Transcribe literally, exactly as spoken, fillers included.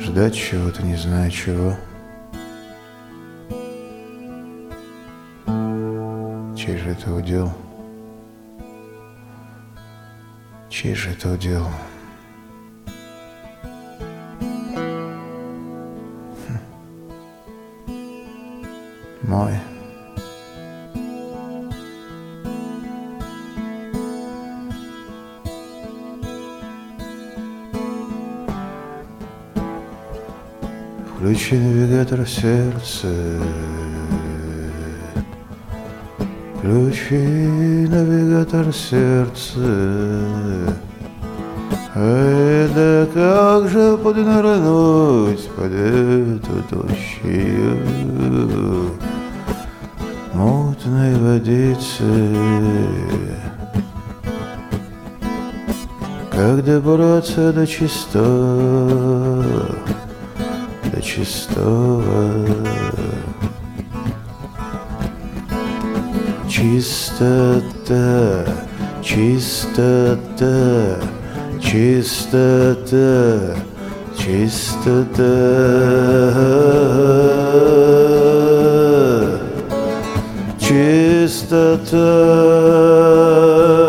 Ждать чего-то, не знаю чего. Чей же это удел? Чей же это удел? Хм. Мой. Включи навигатор в сердце, включи навигатор в сердце. Ай, да как же поднырнуть под эту толщину мутной водицы? Как добраться до чистого, до чистого? Чистота, чистота, чистота, чистота, чистота.